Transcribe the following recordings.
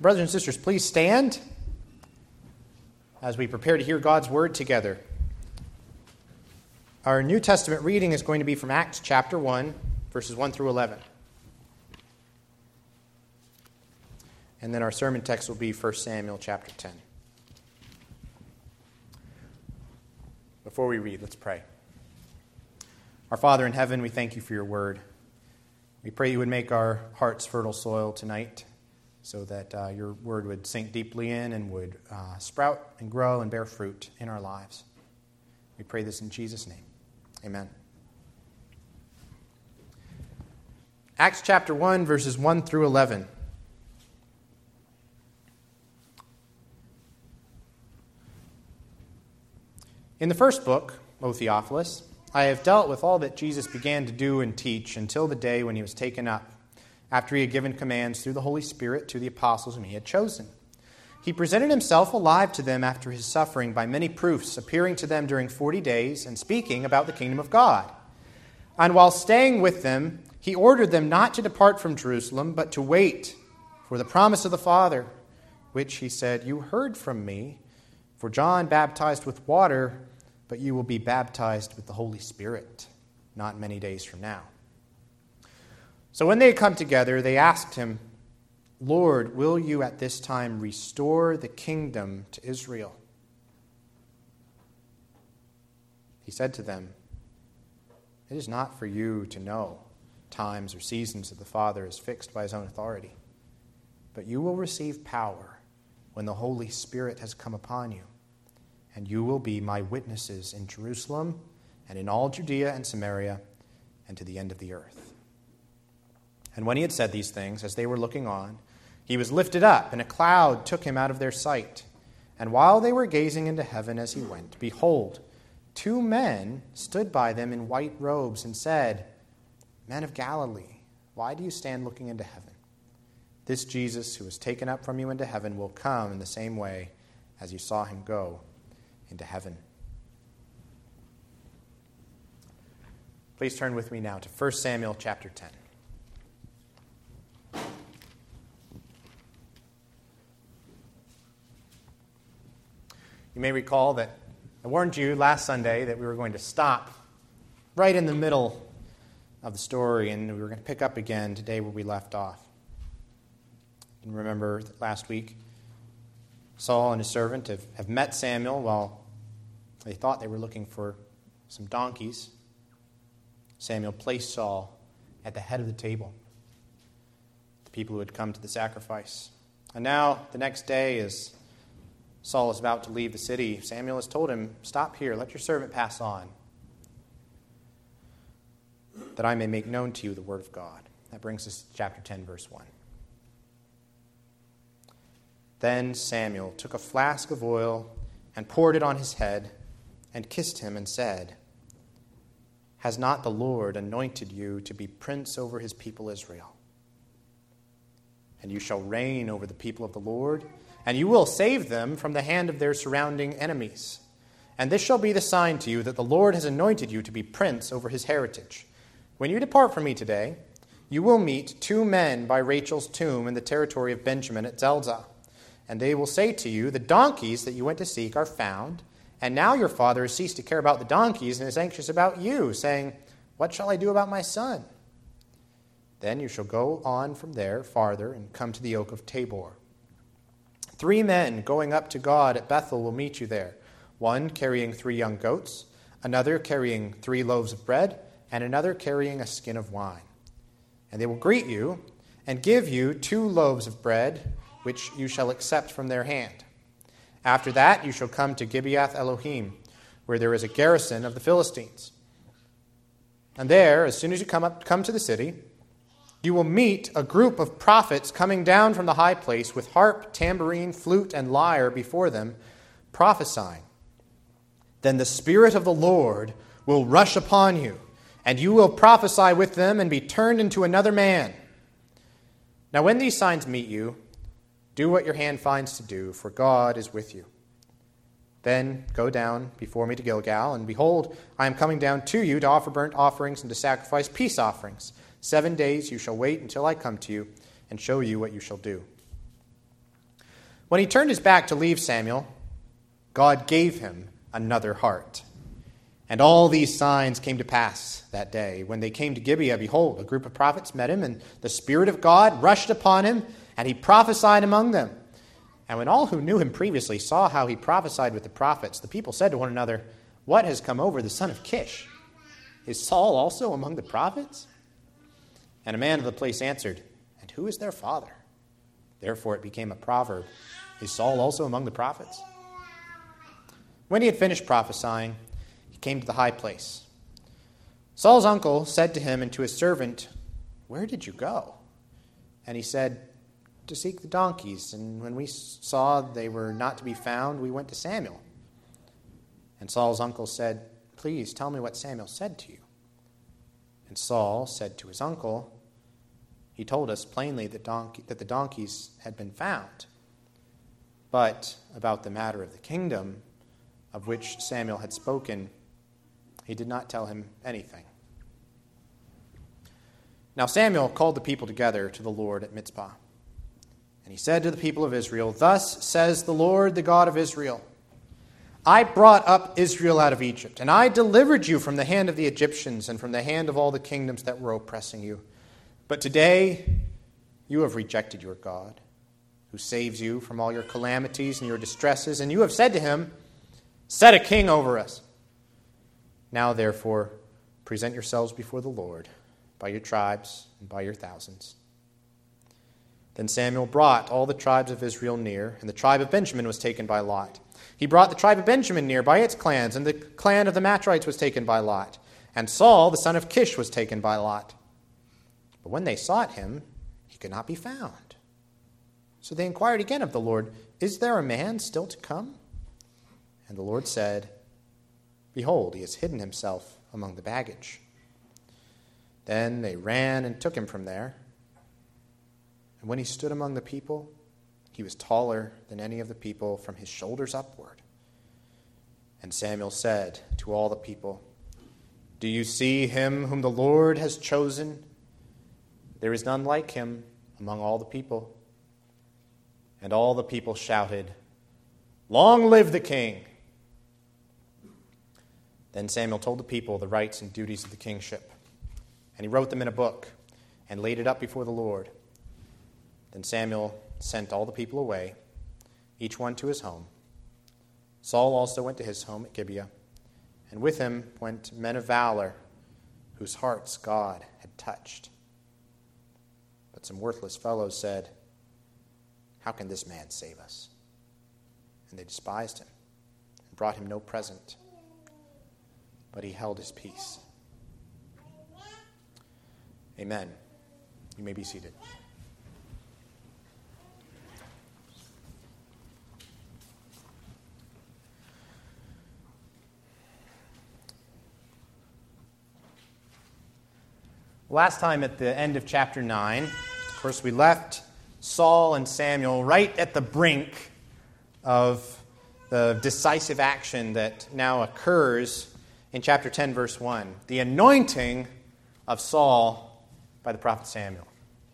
Brothers and sisters, please stand as we prepare to hear God's word together. Our New Testament reading is going to be from Acts chapter 1, verses 1 through 11. And then our sermon text will be 1 Samuel chapter 10. Before we read, let's pray. Our Father in heaven, we thank you for your word. We pray you would make our hearts fertile soil tonight, so that your word would sink deeply in and would sprout and grow and bear fruit in our lives. We pray this in Jesus' name. Amen. Acts chapter 1, verses 1 through 11. In the first book, O Theophilus, I have dealt with all that Jesus began to do and teach until the day when he was taken up, after he had given commands through the Holy Spirit to the apostles whom he had chosen. He presented himself alive to them after his suffering by many proofs, appearing to them during 40 days and speaking about the kingdom of God. And while staying with them, he ordered them not to depart from Jerusalem, but to wait for the promise of the Father, which he said, "You heard from me, for John baptized with water, but you will be baptized with the Holy Spirit not many days from now." So when they had come together, they asked him, "Lord, will you at this time restore the kingdom to Israel?" He said to them, "It is not for you to know times or seasons that the Father has fixed by his own authority, but you will receive power when the Holy Spirit has come upon you, and you will be my witnesses in Jerusalem and in all Judea and Samaria and to the end of the earth." And when he had said these things, as they were looking on, he was lifted up, and a cloud took him out of their sight. And while they were gazing into heaven as he went, behold, 2 men stood by them in white robes and said, "Men of Galilee, why do you stand looking into heaven? This Jesus who was taken up from you into heaven will come in the same way as you saw him go into heaven." Please turn with me now to 1 Samuel chapter 10. You may recall that I warned you last Sunday that we were going to stop right in the middle of the story, and we were going to pick up again today where we left off. And remember that last week, Saul and his servant have met Samuel while they thought they were looking for some donkeys. Samuel placed Saul at the head of the table, the people who had come to the sacrifice. And now, the next day, as Saul is about to leave the city, Samuel has told him, "Stop here, let your servant pass on, that I may make known to you the word of God." That brings us to chapter 10, verse 1. Then Samuel took a flask of oil and poured it on his head and kissed him and said, "Has not the Lord anointed you to be prince over his people Israel? And you shall reign over the people of the Lord, and you will save them from the hand of their surrounding enemies. And this shall be the sign to you that the Lord has anointed you to be prince over his heritage. When you depart from me today, you will meet 2 men by Rachel's tomb in the territory of Benjamin at Zelzah. And they will say to you, 'The donkeys that you went to seek are found, and now your father has ceased to care about the donkeys and is anxious about you, saying, What shall I do about my son?' Then you shall go on from there farther and come to the oak of Tabor. 3 men going up to God at Bethel will meet you there, one carrying 3 young goats, another carrying 3 loaves of bread, and another carrying a skin of wine. And they will greet you and give you 2 loaves of bread, which you shall accept from their hand. After that you shall come to Gibeath Elohim, where there is a garrison of the Philistines. And there, as soon as you come to the city, you will meet a group of prophets coming down from the high place with harp, tambourine, flute, and lyre before them, prophesying. Then the Spirit of the Lord will rush upon you, and you will prophesy with them and be turned into another man. Now when these signs meet you, do what your hand finds to do, for God is with you. Then go down before me to Gilgal, and behold, I am coming down to you to offer burnt offerings and to sacrifice peace offerings. 7 days you shall wait until I come to you and show you what you shall do." When he turned his back to leave Samuel, God gave him another heart. And all these signs came to pass that day. When they came to Gibeah, behold, a group of prophets met him, and the Spirit of God rushed upon him, and he prophesied among them. And when all who knew him previously saw how he prophesied with the prophets, the people said to one another, "What has come over the son of Kish? Is Saul also among the prophets?" And a man of the place answered, "And who is their father?" Therefore it became a proverb, "Is Saul also among the prophets?" When he had finished prophesying, he came to the high place. Saul's uncle said to him and to his servant, "Where did you go?" And he said, "To seek the donkeys, and when we saw they were not to be found, we went to Samuel." And Saul's uncle said, "Please tell me what Samuel said to you." And Saul said to his uncle, "He told us plainly that the donkeys had been found. But about the matter of the kingdom of which Samuel had spoken, he did not tell him anything." Now Samuel called the people together to the Lord at Mizpah. And he said to the people of Israel, "Thus says the Lord, the God of Israel, I brought up Israel out of Egypt, and I delivered you from the hand of the Egyptians and from the hand of all the kingdoms that were oppressing you. But today you have rejected your God, who saves you from all your calamities and your distresses, and you have said to him, 'Set a king over us.' Now therefore present yourselves before the Lord by your tribes and by your thousands." Then Samuel brought all the tribes of Israel near, and the tribe of Benjamin was taken by lot. He brought the tribe of Benjamin near by its clans, and the clan of the Matrites was taken by lot. And Saul, the son of Kish, was taken by lot. But when they sought him, he could not be found. So they inquired again of the Lord, "Is there a man still to come?" And the Lord said, "Behold, he has hidden himself among the baggage." Then they ran and took him from there. And when he stood among the people, he was taller than any of the people from his shoulders upward. And Samuel said to all the people, "Do you see him whom the Lord has chosen? There is none like him among all the people." And all the people shouted, "Long live the king!" Then Samuel told the people the rights and duties of the kingship. And he wrote them in a book and laid it up before the Lord. Then Samuel sent all the people away, each one to his home. Saul also went to his home at Gibeah, and with him went men of valor, whose hearts God had touched. But some worthless fellows said, "How can this man save us?" And they despised him and brought him no present, but he held his peace. Amen. You may be seated. Last time at the end of chapter 9, of course, we left Saul and Samuel right at the brink of the decisive action that now occurs in chapter 10, verse 1, the anointing of Saul by the prophet Samuel.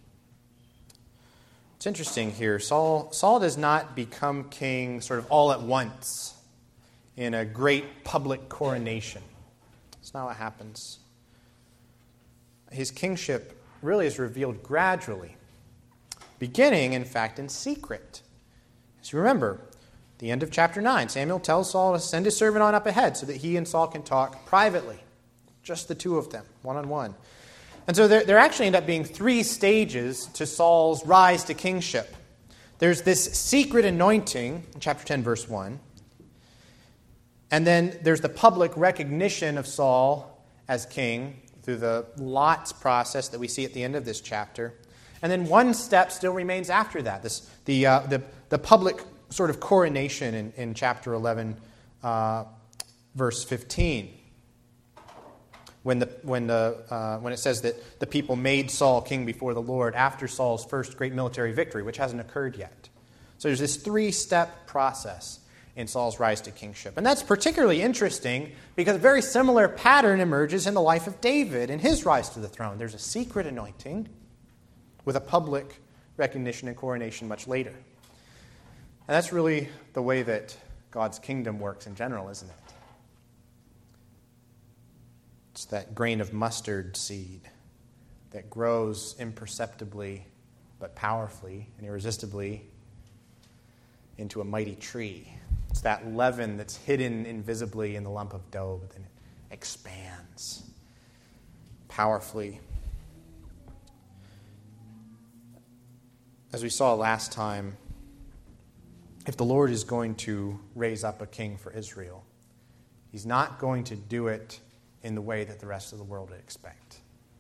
It's interesting here. Saul does not become king sort of all at once in a great public coronation. That's not what happens. His kingship really is revealed gradually, beginning, in fact, in secret. As you remember, the end of chapter 9, Samuel tells Saul to send his servant on up ahead so that he and Saul can talk privately, just the two of them, one-on-one. And so there actually end up being 3 stages to Saul's rise to kingship. There's this secret anointing in chapter 10, verse 1. And then there's the public recognition of Saul as king through the lots process that we see at the end of this chapter. And then one step still remains after that, the public sort of coronation in chapter 11, verse 15. When it says that the people made Saul king before the Lord after Saul's first great military victory, which hasn't occurred yet. So there's this 3-step process in Saul's rise to kingship. And that's particularly interesting because a very similar pattern emerges in the life of David in his rise to the throne. There's a secret anointing with a public recognition and coronation much later. And that's really the way that God's kingdom works in general, isn't it? It's that grain of mustard seed that grows imperceptibly but powerfully and irresistibly into a mighty tree. It's that leaven that's hidden invisibly in the lump of dough, but then it expands powerfully. As we saw last time, if the Lord is going to raise up a king for Israel, he's not going to do it in the way that the rest of the world would expect,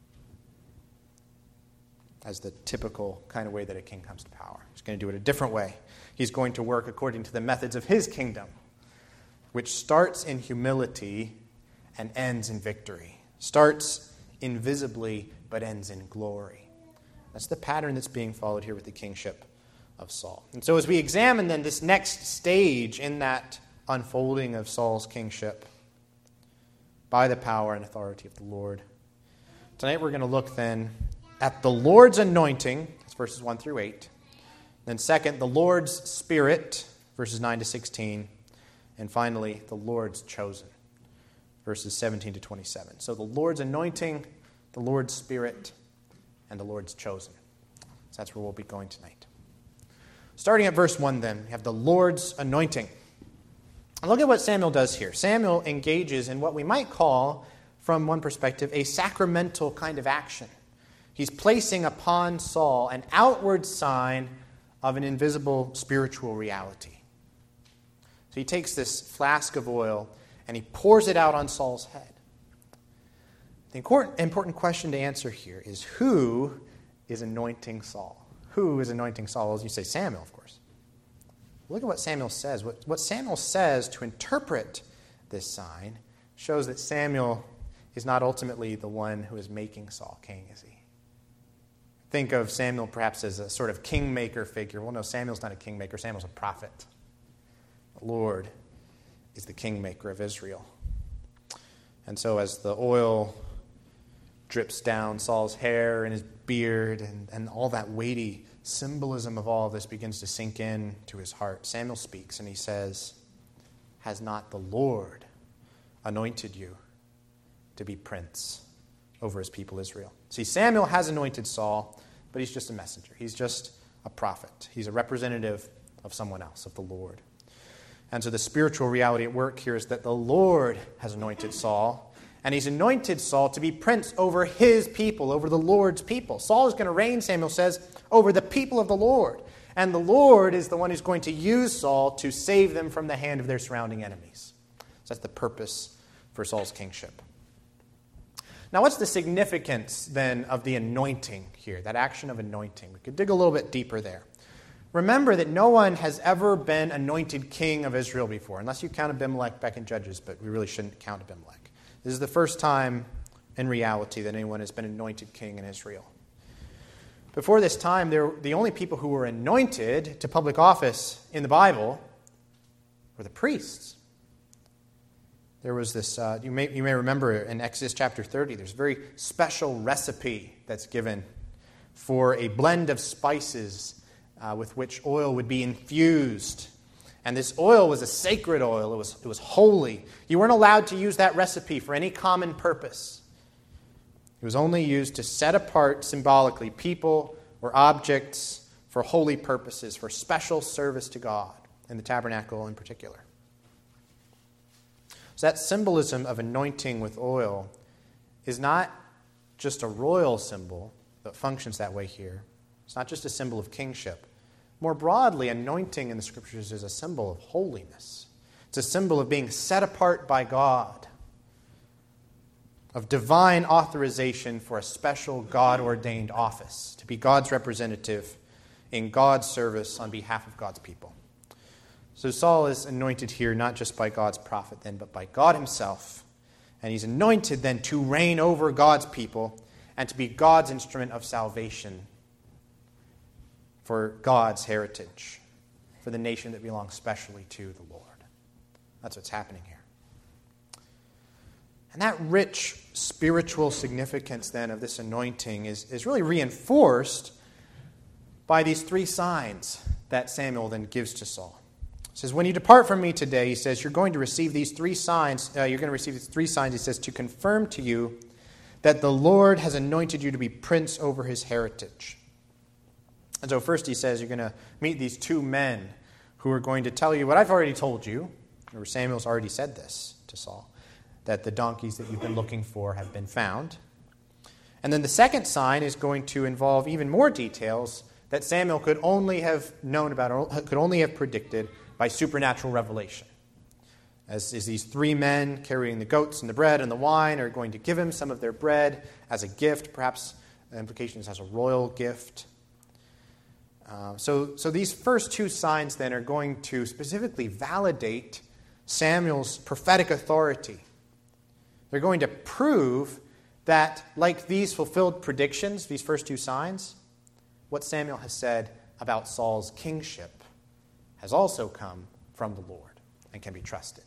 as the typical kind of way that a king comes to power. He's going to do it a different way. He's going to work according to the methods of his kingdom, which starts in humility and ends in victory. Starts invisibly but ends in glory. That's the pattern that's being followed here with the kingship of Saul. And so as we examine then this next stage in that unfolding of Saul's kingship by the power and authority of the Lord, tonight we're going to look then at the Lord's anointing, that's verses 1 through 8. Then second, the Lord's Spirit, verses 9 to 16. And finally, the Lord's chosen, verses 17 to 27. So the Lord's anointing, the Lord's Spirit, and the Lord's chosen. So that's where we'll be going tonight. Starting at verse 1 then, we have the Lord's anointing. And look at what Samuel does here. Samuel engages in what we might call, from one perspective, a sacramental kind of action. He's placing upon Saul an outward sign of an invisible spiritual reality. So he takes this flask of oil and he pours it out on Saul's head. The important question to answer here is, who is anointing Saul? Who is anointing Saul? Well, you say Samuel, of course. Look at what Samuel says. What Samuel says to interpret this sign shows that Samuel is not ultimately the one who is making Saul king, is he? Think of Samuel perhaps as a sort of kingmaker figure. Well, no, Samuel's not a kingmaker. Samuel's a prophet. The Lord is the kingmaker of Israel. And so as the oil drips down Saul's hair and his beard and all that weighty symbolism of all of this begins to sink in to his heart, Samuel speaks and he says, "Has not the Lord anointed you to be prince over his people Israel?" See, Samuel has anointed Saul, but he's just a messenger. He's just a prophet. He's a representative of someone else, of the Lord. And so the spiritual reality at work here is that the Lord has anointed Saul, and he's anointed Saul to be prince over his people, over the Lord's people. Saul is going to reign, Samuel says, over the people of the Lord. And the Lord is the one who's going to use Saul to save them from the hand of their surrounding enemies. So that's the purpose for Saul's kingship. Now, what's the significance, then, of the anointing here, that action of anointing? We could dig a little bit deeper there. Remember that no one has ever been anointed king of Israel before, unless you count Abimelech back in Judges, but we really shouldn't count Abimelech. This is the first time, in reality, that anyone has been anointed king in Israel. Before this time, the only people who were anointed to public office in the Bible were the priests. There was this, you may remember in Exodus chapter 30, there's a very special recipe that's given for a blend of spices with which oil would be infused. And this oil was a sacred oil. It was holy. You weren't allowed to use that recipe for any common purpose. It was only used to set apart symbolically people or objects for holy purposes, for special service to God, in the tabernacle in particular. So that symbolism of anointing with oil is not just a royal symbol that functions that way here. It's not just a symbol of kingship. More broadly, anointing in the Scriptures is a symbol of holiness. It's a symbol of being set apart by God, of divine authorization for a special God-ordained office, to be God's representative in God's service on behalf of God's people. So Saul is anointed here not just by God's prophet then, but by God himself. And he's anointed then to reign over God's people and to be God's instrument of salvation for God's heritage, for the nation that belongs specially to the Lord. That's what's happening here. And that rich spiritual significance then of this anointing is really reinforced by these three signs that Samuel then gives to Saul. He says, when you depart from me today, he says, you're going to receive these three signs. He says, to confirm to you that the Lord has anointed you to be prince over his heritage. And so first he says, you're going to meet these two men who are going to tell you what I've already told you. Remember, Samuel's already said this to Saul, that the donkeys that you've been looking for have been found. And then the second sign is going to involve even more details that Samuel could only have known about, or could only have predicted by supernatural revelation. As these three men carrying the goats and the bread and the wine are going to give him some of their bread as a gift, perhaps the implication is as a royal gift. So these first two signs then are going to specifically validate Samuel's prophetic authority. They're going to prove that, like these fulfilled predictions, these first two signs, what Samuel has said about Saul's kingship has also come from the Lord and can be trusted.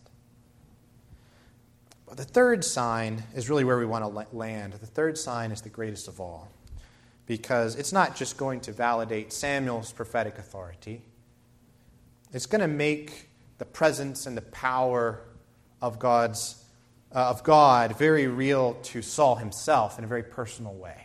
But the third sign is really where we want to land. The third sign is the greatest of all, because it's not just going to validate Samuel's prophetic authority. It's going to make the presence and the power of God very real to Saul himself in a very personal way.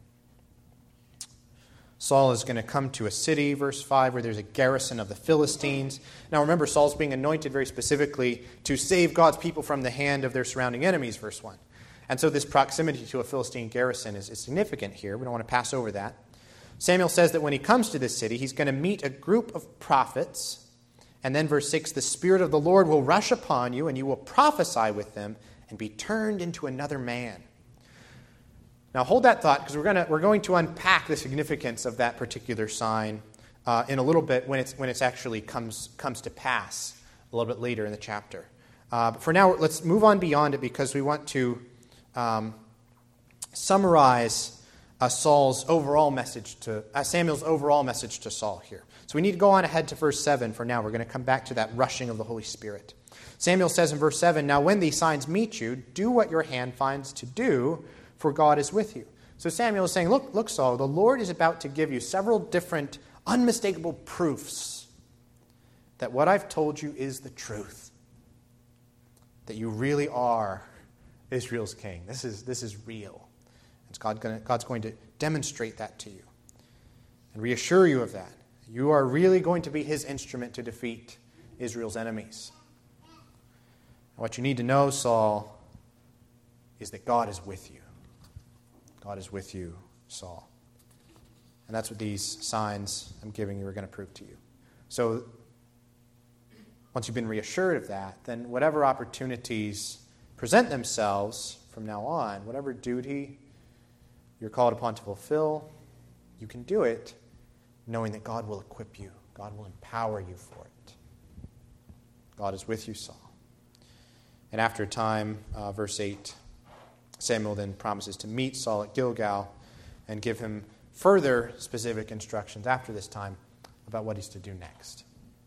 Saul is going to come to a city, verse 5, where there's a garrison of the Philistines. Now remember, Saul's being anointed very specifically to save God's people from the hand of their surrounding enemies, verse 1. And so this proximity to a Philistine garrison is significant here. We don't want to pass over that. Samuel says that when he comes to this city, he's going to meet a group of prophets. And then verse 6, the Spirit of the Lord will rush upon you, and you will prophesy with them and be turned into another man. Now hold that thought, because we're going to unpack the significance of that particular sign in a little bit when it's actually comes to pass a little bit later in the chapter. But for now, let's move on beyond it, because we want to summarize Samuel's overall message to Saul here. So we need to go on ahead to verse 7 for now. We're going to come back to that rushing of the Holy Spirit. Samuel says in verse 7, now when these signs meet you, do what your hand finds to do, for God is with you. So Samuel is saying, look, Saul, the Lord is about to give you several different unmistakable proofs that what I've told you is the truth, that you really are Israel's king. This is real. God's going to demonstrate that to you and reassure you of that. You are really going to be his instrument to defeat Israel's enemies. What you need to know, Saul, is that God is with you. God is with you, Saul. And that's what these signs I'm giving you are going to prove to you. So once you've been reassured of that, then whatever opportunities present themselves from now on, whatever duty you're called upon to fulfill, you can do it knowing that God will equip you. God will empower you for it. God is with you, Saul. And after a time, verse 8, Samuel then promises to meet Saul at Gilgal and give him further specific instructions after this time about what he's to do next.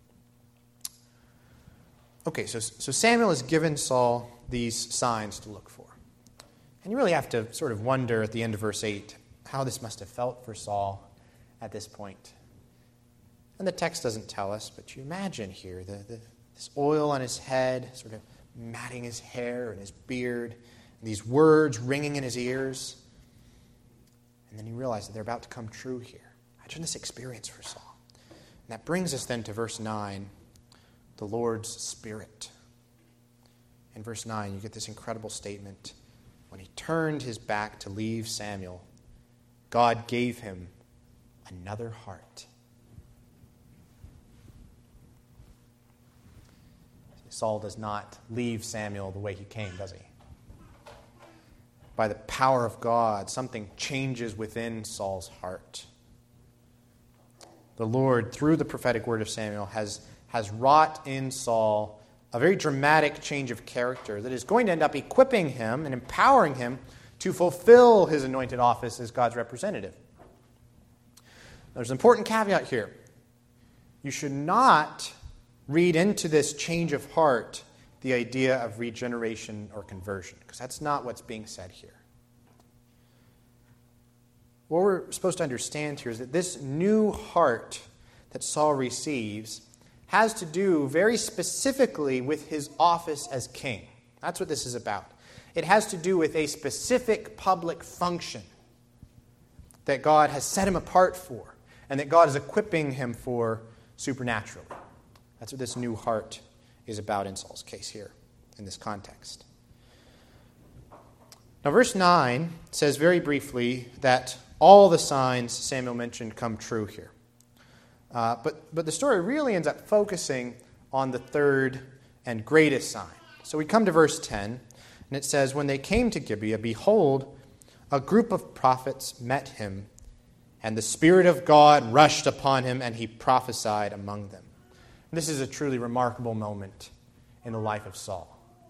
Okay, so Samuel has given Saul these signs to look for. And you really have to sort of wonder at the end of verse 8 how this must have felt for Saul at this point. And the text doesn't tell us, but you imagine here this oil on his head, sort of matting his hair and his beard, these words ringing in his ears. And then you realize that they're about to come true here. Imagine this experience for Saul. And that brings us then to verse 9, the Lord's Spirit. In verse 9, you get this incredible statement. When he turned his back to leave Samuel, God gave him another heart. Saul does not leave Samuel the way he came, does he? By the power of God, something changes within Saul's heart. The Lord, through the prophetic word of Samuel, has wrought in Saul a very dramatic change of character that is going to end up equipping him and empowering him to fulfill his anointed office as God's representative. There's an important caveat here. You should not read into this change of heart the idea of regeneration or conversion, because that's not what's being said here. What we're supposed to understand here is that this new heart that Saul receives has to do very specifically with his office as king. That's what this is about. It has to do with a specific public function that God has set him apart for, and that God is equipping him for supernaturally. That's what this new heart is about in Saul's case here, in this context. Now, verse 9 says very briefly that all the signs Samuel mentioned come true here. But the story really ends up focusing on the third and greatest sign. So we come to verse 10, and it says, "When they came to Gibeah, behold, a group of prophets met him, and the Spirit of God rushed upon him, and he prophesied among them." And this is a truly remarkable moment in the life of Saul.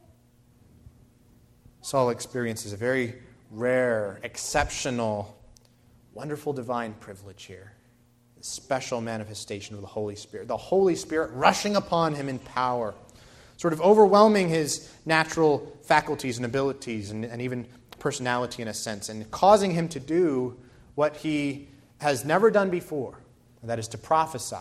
Saul experiences a very rare, exceptional, wonderful divine privilege here. A special manifestation of the Holy Spirit. The Holy Spirit rushing upon him in power, sort of overwhelming his natural faculties and abilities and even personality in a sense, and causing him to do what he has never done before, and that is to prophesy.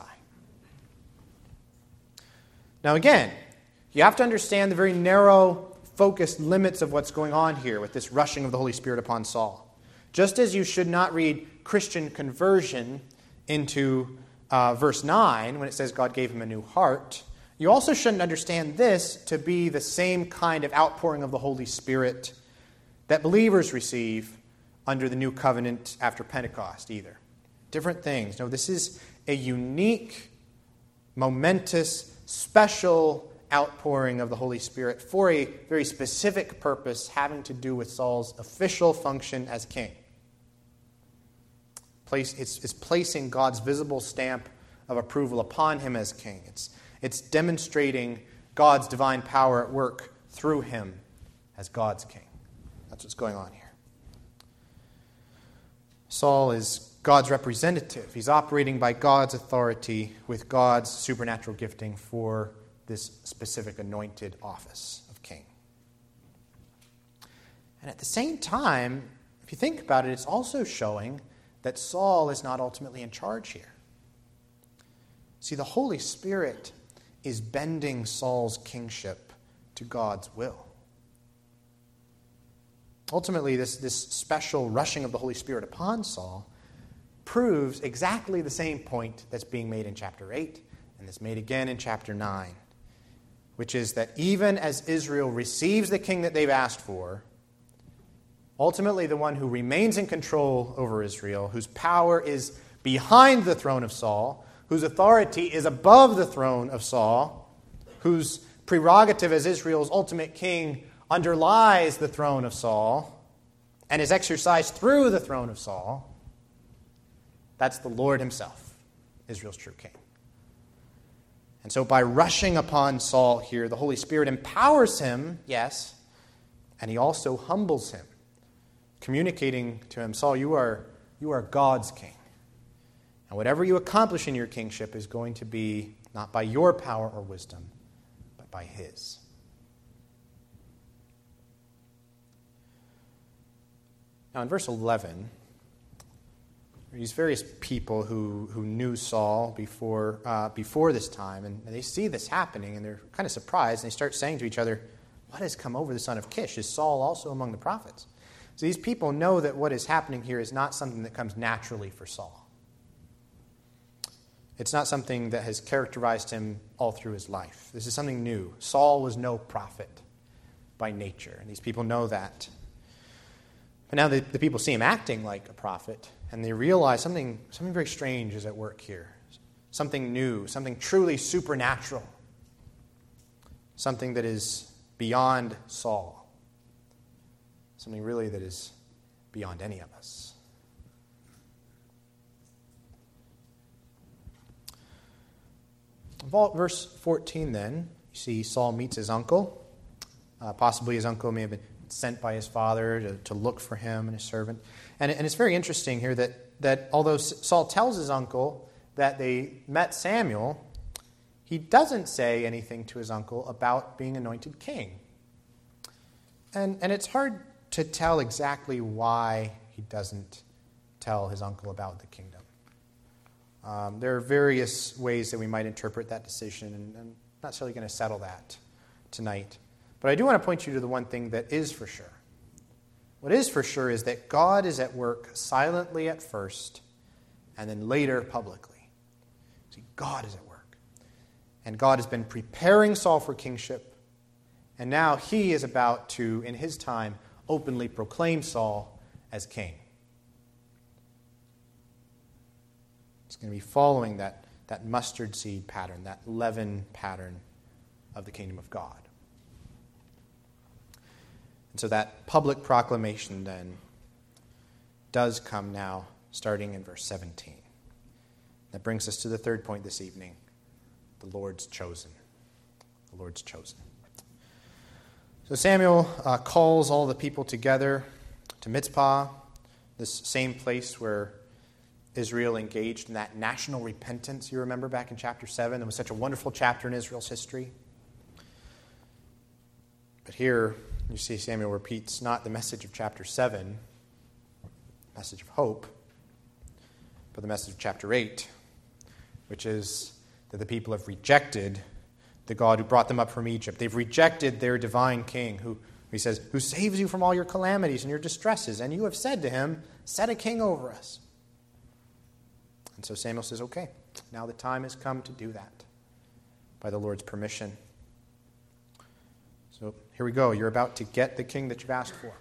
Now again, you have to understand the very narrow, focused limits of what's going on here with this rushing of the Holy Spirit upon Saul. Just as you should not read Christian conversion into verse 9 when it says God gave him a new heart, you also shouldn't understand this to be the same kind of outpouring of the Holy Spirit that believers receive under the new covenant after Pentecost either. Different things. No, this is a unique, momentous, special outpouring of the Holy Spirit for a very specific purpose having to do with Saul's official function as king. It's placing God's visible stamp of approval upon him as king. It's demonstrating God's divine power at work through him as God's king. That's what's going on here. Saul is God's representative. He's operating by God's authority with God's supernatural gifting for this specific anointed office of king. And at the same time, if you think about it, it's also showing that Saul is not ultimately in charge here. See, the Holy Spirit is bending Saul's kingship to God's will. Ultimately, this special rushing of the Holy Spirit upon Saul proves exactly the same point that's being made in chapter 8 and that's made again in chapter 9, which is that even as Israel receives the king that they've asked for, ultimately the one who remains in control over Israel, whose power is behind the throne of Saul, whose authority is above the throne of Saul, whose prerogative as Israel's ultimate king underlies the throne of Saul and is exercised through the throne of Saul, that's the Lord himself, Israel's true king. And so by rushing upon Saul here, the Holy Spirit empowers him, yes, and he also humbles him, communicating to him, Saul, you are God's king. And whatever you accomplish in your kingship is going to be not by your power or wisdom, but by his. Now in verse 11, these various people who knew Saul before this time, and they see this happening, and they're kind of surprised, and they start saying to each other, what has come over the son of Kish? Is Saul also among the prophets? So these people know that what is happening here is not something that comes naturally for Saul. It's not something that has characterized him all through his life. This is something new. Saul was no prophet by nature, and these people know that. But now the people see him acting like a prophet, and they realize something very strange is at work here. Something new, something truly supernatural. Something that is beyond Saul. Something really that is beyond any of us. Verse 14 then, you see Saul meets his uncle. Possibly his uncle may have been sent by his father to look for him and his servant. And it's very interesting here that although Saul tells his uncle that they met Samuel, he doesn't say anything to his uncle about being anointed king. And it's hard to tell exactly why he doesn't tell his uncle about the kingdom. There are various ways that we might interpret that decision, and I'm not necessarily going to settle that tonight. But I do want to point you to the one thing that is for sure. What is for sure is that God is at work silently at first, and then later publicly. See, God is at work. And God has been preparing Saul for kingship, and now he is about to, in his time, openly proclaim Saul as king. It's going to be following that mustard seed pattern, that leaven pattern of the kingdom of God. And so that public proclamation then does come now, starting in verse 17. That brings us to the third point this evening, the Lord's chosen. The Lord's chosen. So Samuel calls all the people together to Mizpah, this same place where Israel engaged in that national repentance, you remember back in chapter 7. It was such a wonderful chapter in Israel's history. But here, you see Samuel repeats not the message of chapter 7, message of hope, but the message of chapter 8, which is that the people have rejected the God who brought them up from Egypt. They've rejected their divine king, who he says, who saves you from all your calamities and your distresses. And you have said to him, set a king over us. And so Samuel says, okay, now the time has come to do that by the Lord's permission. So here we go. You're about to get the king that you've asked for.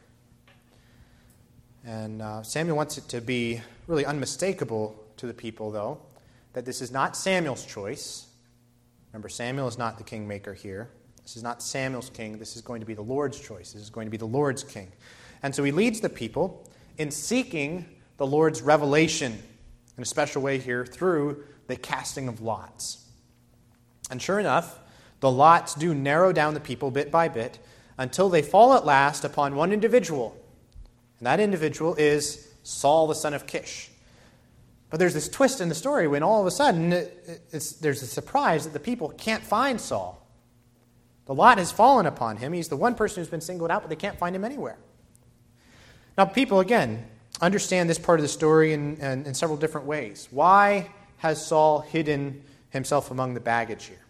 And Samuel wants it to be really unmistakable to the people, though, that this is not Samuel's choice. Remember, Samuel is not the kingmaker here. This is not Samuel's king. This is going to be the Lord's choice. This is going to be the Lord's king. And so he leads the people in seeking the Lord's revelation in a special way here through the casting of lots. And sure enough, the lots do narrow down the people bit by bit until they fall at last upon one individual. And that individual is Saul, the son of Kish. But there's this twist in the story when all of a sudden there's a surprise that the people can't find Saul. The lot has fallen upon him. He's the one person who's been singled out, but they can't find him anywhere. Now, people, again, understand this part of the story in several different ways. Why has Saul hidden himself among the baggage here?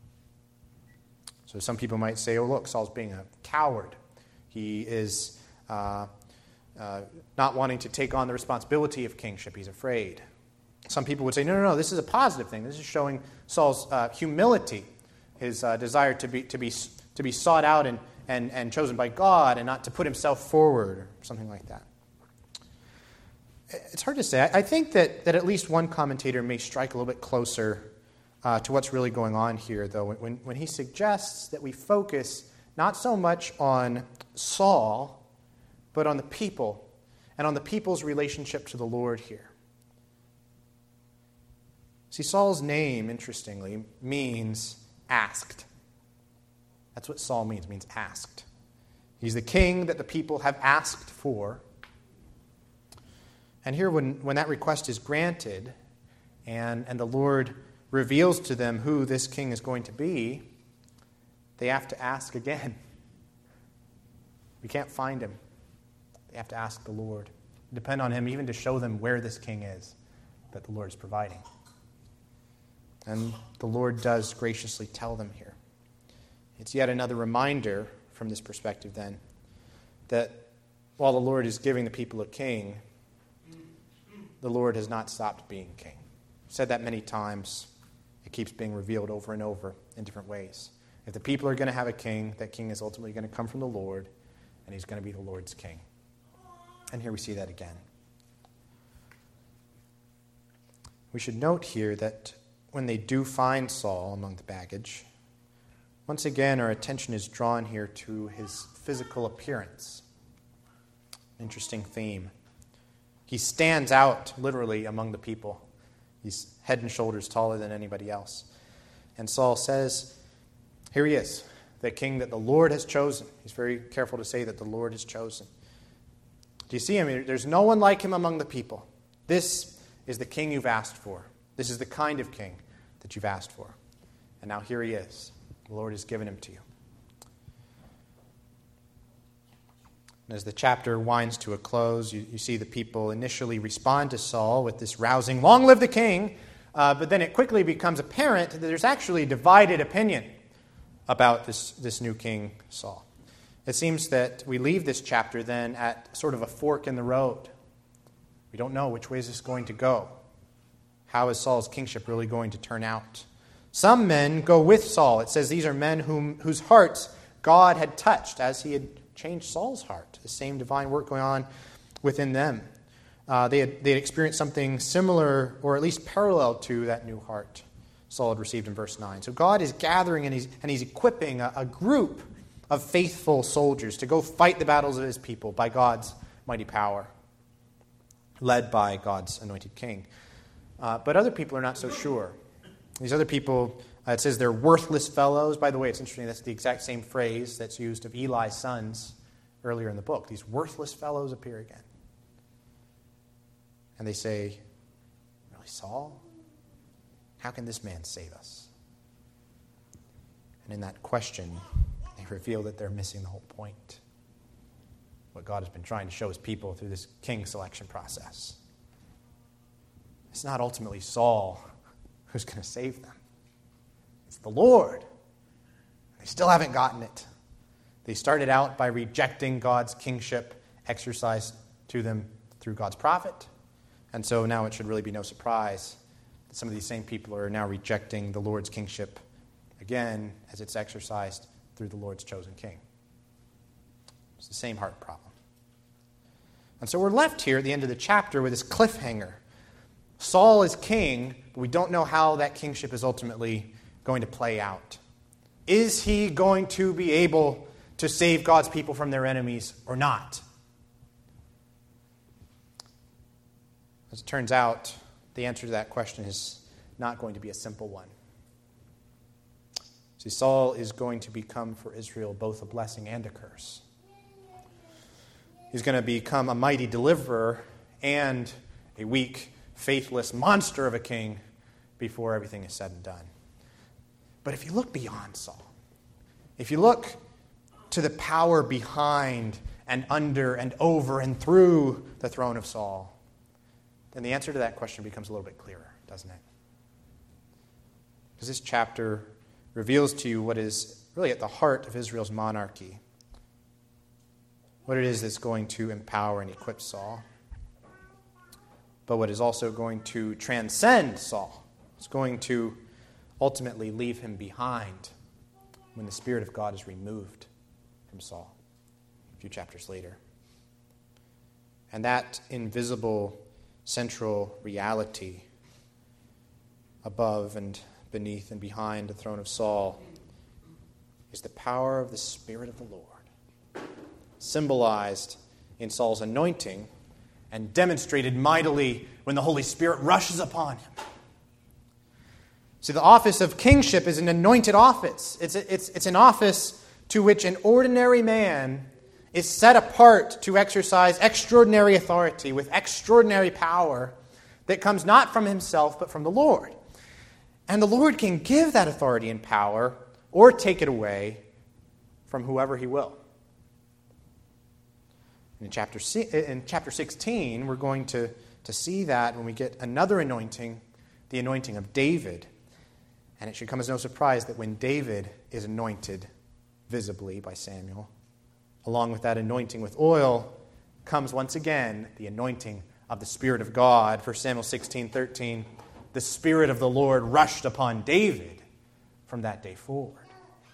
So some people might say, oh, look, Saul's being a coward. He is not wanting to take on the responsibility of kingship. He's afraid. Some people would say, no, this is a positive thing. This is showing Saul's humility, his desire to be sought out and chosen by God and not to put himself forward or something like that. It's hard to say. I think that at least one commentator may strike a little bit closer to what's really going on here, though, when he suggests that we focus not so much on Saul, but on the people and on the people's relationship to the Lord here. See, Saul's name, interestingly, means asked. That's what Saul means. It means asked. He's the king that the people have asked for. And here, when that request is granted and the Lord reveals to them who this king is going to be, they have to ask again. We can't find him. They have to ask the Lord. Depend on him even to show them where this king is that the Lord is providing. And the Lord does graciously tell them here. It's yet another reminder from this perspective then that while the Lord is giving the people a king, the Lord has not stopped being king. I've said that many times. It keeps being revealed over and over in different ways. If the people are going to have a king, that king is ultimately going to come from the Lord, and he's going to be the Lord's king. And here we see that again. We should note here that when they do find Saul among the baggage, once again our attention is drawn here to his physical appearance. Interesting theme. He stands out literally among the people. He's head and shoulders taller than anybody else. And Saul says, here he is, the king that the Lord has chosen. He's very careful to say that the Lord has chosen. Do you see him? There's no one like him among the people. This is the king you've asked for. This is the kind of king that you've asked for. And now here he is. The Lord has given him to you. And as the chapter winds to a close, you see the people initially respond to Saul with this rousing, long live the king, But then it quickly becomes apparent that there's actually divided opinion about this new king, Saul. It seems that we leave this chapter then at sort of a fork in the road. We don't know which way is this going to go. How is Saul's kingship really going to turn out? Some men go with Saul. It says these are men whose hearts God had touched as he had changed Saul's heart. The same divine work going on within them. They had experienced something similar, or at least parallel to that new heart Saul had received in verse 9. So God is gathering and he's equipping a group of faithful soldiers to go fight the battles of his people by God's mighty power, led by God's anointed king. But other people are not so sure. These other people, it says they're worthless fellows. By the way, it's interesting, that's the exact same phrase that's used of Eli's sons earlier in the book. These worthless fellows appear again. And they say, really, Saul? How can this man save us? And in that question, they reveal that they're missing the whole point. What God has been trying to show his people through this king selection process. It's not ultimately Saul who's going to save them. It's the Lord. They still haven't gotten it. They started out by rejecting God's kingship exercised to them through God's prophet. And so now it should really be no surprise that some of these same people are now rejecting the Lord's kingship again as it's exercised through the Lord's chosen king. It's the same heart problem. And so we're left here at the end of the chapter with this cliffhanger. Saul is king, but we don't know how that kingship is ultimately going to play out. Is he going to be able to save God's people from their enemies or not? As it turns out, the answer to that question is not going to be a simple one. See, Saul is going to become for Israel both a blessing and a curse. He's going to become a mighty deliverer and a weak, faithless monster of a king before everything is said and done. But if you look beyond Saul, if you look to the power behind and under and over and through the throne of Saul, then the answer to that question becomes a little bit clearer, doesn't it? Because this chapter reveals to you what is really at the heart of Israel's monarchy, what it is that's going to empower and equip Saul, but what is also going to transcend Saul. It's going to ultimately leave him behind when the Spirit of God is removed from Saul a few chapters later. And that invisible central reality above and beneath and behind the throne of Saul is the power of the Spirit of the Lord, symbolized in Saul's anointing and demonstrated mightily when the Holy Spirit rushes upon him. See, the office of kingship is an anointed office. It's an office to which an ordinary man is set apart to exercise extraordinary authority with extraordinary power that comes not from himself but from the Lord. And the Lord can give that authority and power or take it away from whoever he will. In chapter 16, we're going to see that when we get another anointing, the anointing of David. And it should come as no surprise that when David is anointed visibly by Samuel, along with that anointing with oil, comes once again the anointing of the Spirit of God. 1 Samuel 16:13, the Spirit of the Lord rushed upon David from that day forward.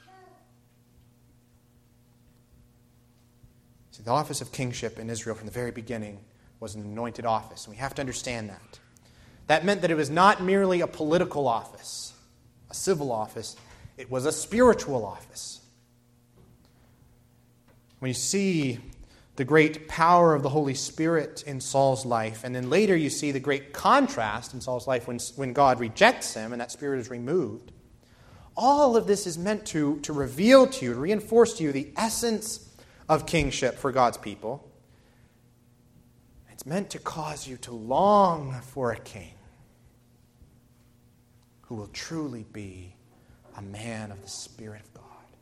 See, the office of kingship in Israel from the very beginning was an anointed office, and we have to understand that. That meant that it was not merely a political office, a civil office. It was a spiritual office. When you see the great power of the Holy Spirit in Saul's life, and then later you see the great contrast in Saul's life when God rejects him and that Spirit is removed, all of this is meant to reveal to you, to reinforce to you the essence of kingship for God's people. It's meant to cause you to long for a king who will truly be a man of the Spirit of God,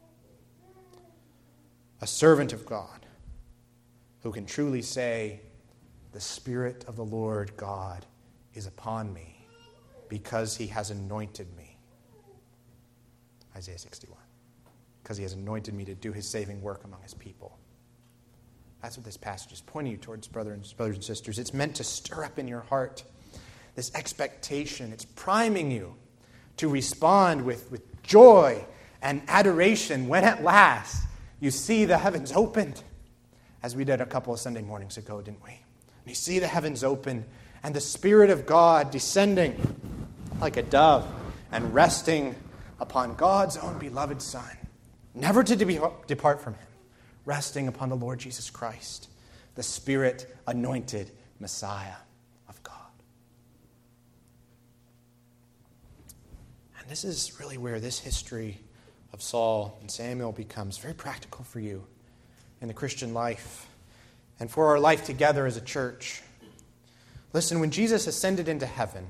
a servant of God, who can truly say, the Spirit of the Lord God is upon me, because he has anointed me. Isaiah 61. Because he has anointed me to do his saving work among his people. That's what this passage is pointing you towards, brothers and sisters. It's meant to stir up in your heart this expectation. It's priming you to respond with joy and adoration when at last you see the heavens opened, as we did a couple of Sunday mornings ago, didn't we? And you see the heavens open and the Spirit of God descending like a dove and resting upon God's own beloved Son, never to depart from him, resting upon the Lord Jesus Christ, the Spirit-anointed Messiah of God. And this is really where this history of Saul and Samuel becomes very practical for you in the Christian life and for our life together as a church. Listen, when Jesus ascended into heaven,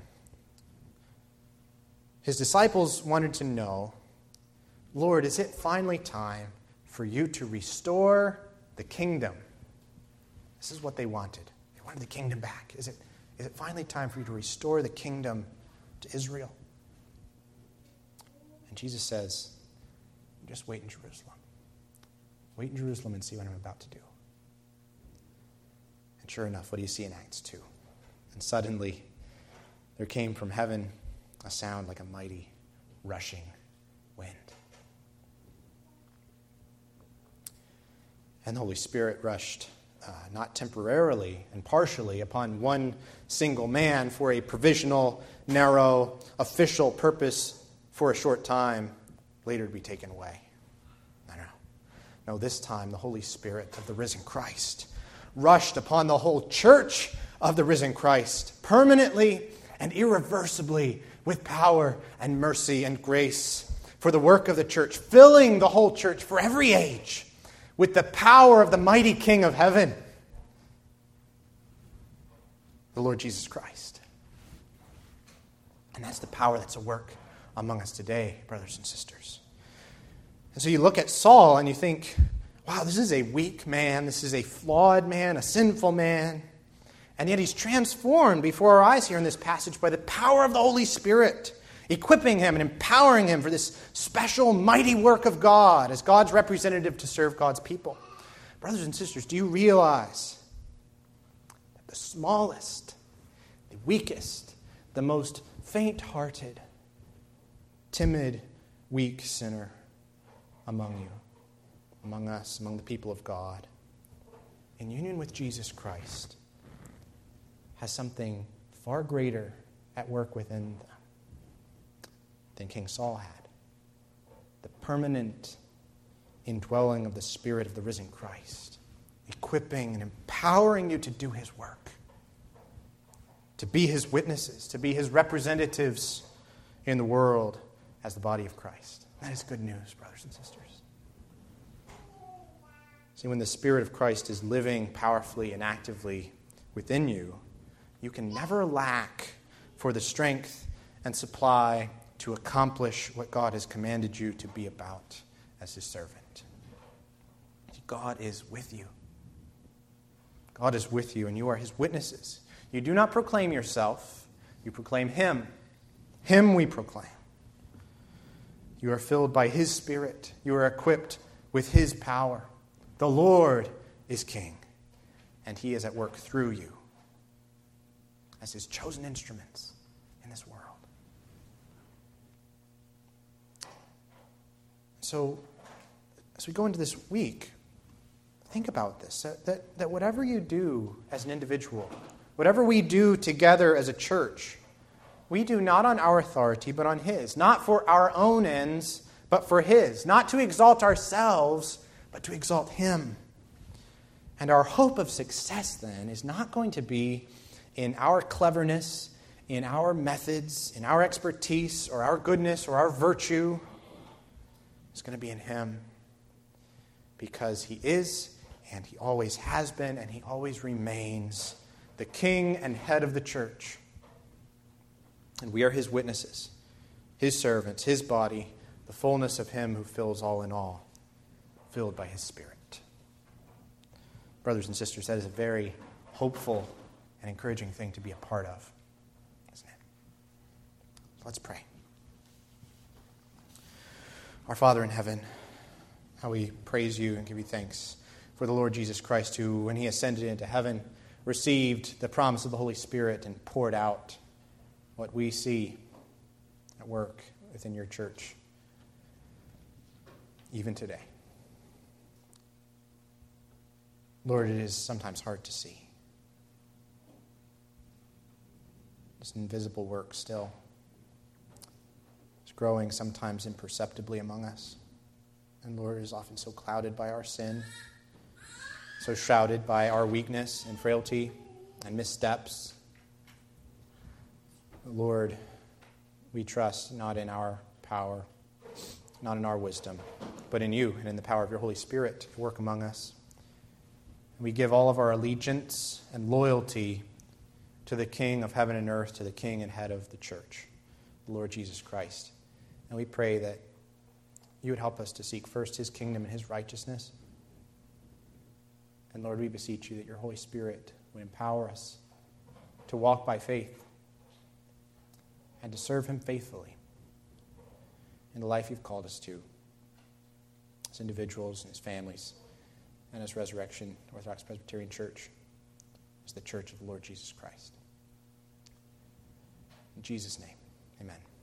his disciples wanted to know, Lord, is it finally time for you to restore the kingdom? This is what they wanted. They wanted the kingdom back. Is it finally time for you to restore the kingdom to Israel? And Jesus says, just wait in Jerusalem. Wait in Jerusalem and see what I'm about to do. And sure enough, what do you see in Acts 2? And suddenly there came from heaven a sound like a mighty rushing wind. And the Holy Spirit rushed not temporarily and partially upon one single man for a provisional, narrow, official purpose for a short time, later to be taken away. No, this time the Holy Spirit of the risen Christ rushed upon the whole church of the risen Christ, permanently and irreversibly, with power and mercy and grace for the work of the church, filling the whole church for every age with the power of the mighty King of heaven, the Lord Jesus Christ. And that's the power that's at work among us today, brothers and sisters. And so you look at Saul and you think, wow, this is a weak man, this is a flawed man, a sinful man. And yet he's transformed before our eyes here in this passage by the power of the Holy Spirit, equipping him and empowering him for this special, mighty work of God as God's representative to serve God's people. Brothers and sisters, do you realize that the smallest, the weakest, the most faint-hearted, timid, weak sinner among you, among us, among the people of God, in union with Jesus Christ, has something far greater at work within them than King Saul had. The permanent indwelling of the Spirit of the risen Christ, equipping and empowering you to do his work, to be his witnesses, to be his representatives in the world as the body of Christ. That is good news, brothers and sisters. See, when the Spirit of Christ is living powerfully and actively within you, you can never lack for the strength and supply to accomplish what God has commanded you to be about as his servant. God is with you. God is with you, and you are his witnesses. You do not proclaim yourself, you proclaim him. Him we proclaim. You are filled by his Spirit. You are equipped with his power. The Lord is King, and he is at work through you as his chosen instruments in this world. So, as we go into this week, think about this, that whatever you do as an individual, whatever we do together as a church, we do not on our authority, but on his. Not for our own ends, but for his. Not to exalt ourselves, but to exalt him. And our hope of success, then, is not going to be in our cleverness, in our methods, in our expertise, or our goodness, or our virtue. It's going to be in him. Because he is, and he always has been, and he always remains the King and head of the church. And we are his witnesses, his servants, his body, the fullness of him who fills all in all, filled by his Spirit. Brothers and sisters, that is a very hopeful and encouraging thing to be a part of, isn't it? Let's pray. Our Father in heaven, how we praise you and give you thanks for the Lord Jesus Christ, who, when he ascended into heaven, received the promise of the Holy Spirit and poured out what we see at work within your church, even today. Lord, it is sometimes hard to see. This invisible work still is growing sometimes imperceptibly among us. And Lord, it is often so clouded by our sin, so shrouded by our weakness and frailty and missteps. Lord, we trust not in our power, not in our wisdom, but in you and in the power of your Holy Spirit to work among us. And we give all of our allegiance and loyalty to the King of heaven and earth, to the King and head of the church, the Lord Jesus Christ. And we pray that you would help us to seek first his kingdom and his righteousness. And Lord, we beseech you that your Holy Spirit would empower us to walk by faith and to serve him faithfully in the life you've called us to as individuals and as families and as Resurrection Orthodox Presbyterian Church, as the church of the Lord Jesus Christ. In Jesus' name, amen.